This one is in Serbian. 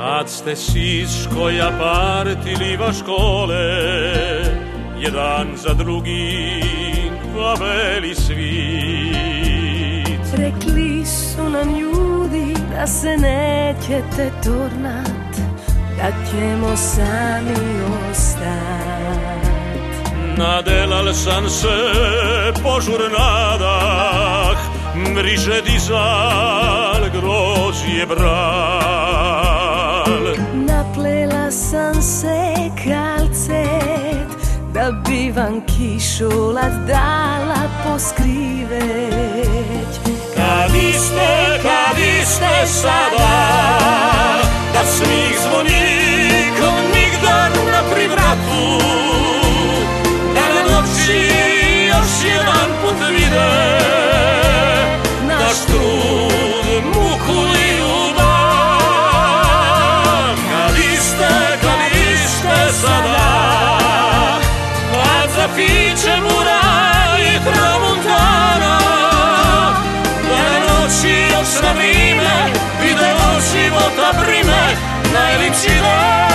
Kad ste siskoja partiliva škole, jedan za drugim vaveli svit. Rekli su nam ljudi da se nećete turnat, da ćemo sami ostat. Nadelal sam se požur nadah, mriže dizal grožje bral. Naplela sam se kalcet, da bi vam kišolat dala poskriveć. Kad iste sada, da smih zvoni ko nigdan na privratu, da na noći još jedan put vide naš trud, muku i ljubav. Kad iste sada, kad za piće mura i tramontana, da na noći još na vrime video života brime najlipši dan.